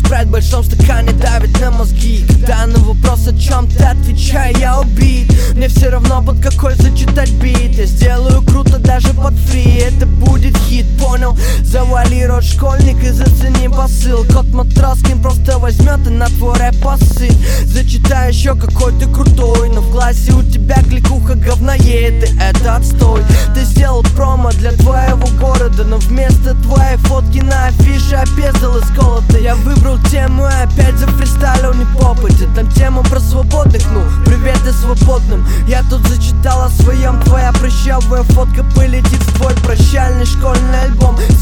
спрайт в большом стакане давит на мозги. Когда на вопрос, о чем ты, отвечаю, я убит. Мне все равно под какой зачитать бит. Я сделаю круто даже под фри, это будет хит, понял? Завали рот, школьник, и зацени посыл. Кот Матроскин просто возьмет и на твой рэп посыл. Зачитай еще какой ты крутой, но в классе у тебя кликуха говноед, и это отстой. Ты сделал промо для твоего города, но вместо твоей фотки на афише опездал и сколото. Я выбрал тему и опять зафристайлил не по попыте. Там тема про свободных, ну, привет и свободным. Я тут зачитал о своем, твоя прыщавая фотка полетит в твой прощальный школьный альбом.